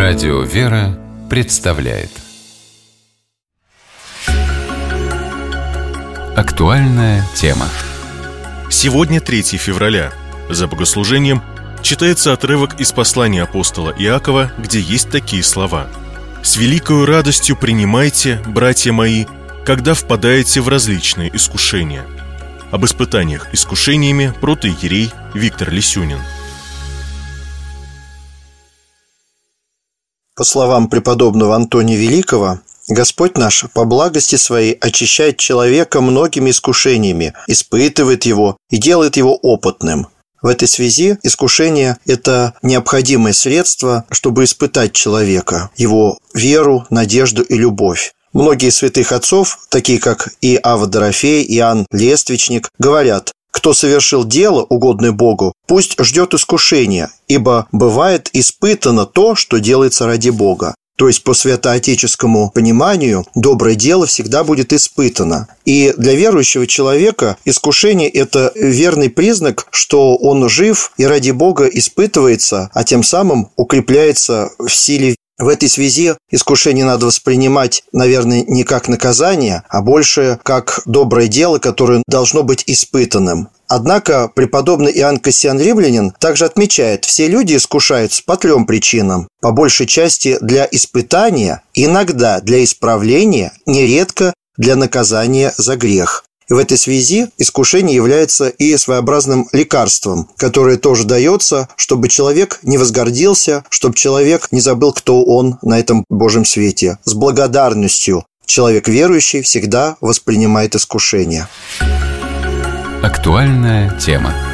Радио «Вера» представляет актуальная тема. Сегодня 3 февраля. За богослужением читается отрывок из послания апостола Иакова, где есть такие слова: «С великою радостью принимайте, братья мои, когда впадаете в различные искушения». Об испытаниях искушениями протоиерей Виктор Лисюнин. По словам преподобного Антония Великого, Господь наш по благости Своей очищает человека многими искушениями, испытывает его и делает его опытным. В этой связи искушение – это необходимое средство, чтобы испытать человека, его веру, надежду и любовь. Многие святых отцов, такие как Иоанн Дорофей, Иоанн Лествичник, говорят: «Кто совершил дело, угодное Богу, пусть ждет искушения, ибо бывает испытано то, что делается ради Бога». То есть по святоотеческому пониманию доброе дело всегда будет испытано. И для верующего человека искушение – это верный признак, что он жив и ради Бога испытывается, а тем самым укрепляется в силе. В этой связи искушение надо воспринимать, наверное, не как наказание, а больше как доброе дело, которое должно быть испытанным. Однако преподобный Иоанн Кассиан Римлянин также отмечает: все люди искушаются по 3 причинам. По большей части для испытания, иногда для исправления, нередко для наказания за грех. И в этой связи искушение является и своеобразным лекарством, которое тоже дается, чтобы человек не возгордился, чтобы человек не забыл, кто он на этом Божьем свете. С благодарностью человек верующий всегда воспринимает искушение. Актуальная тема.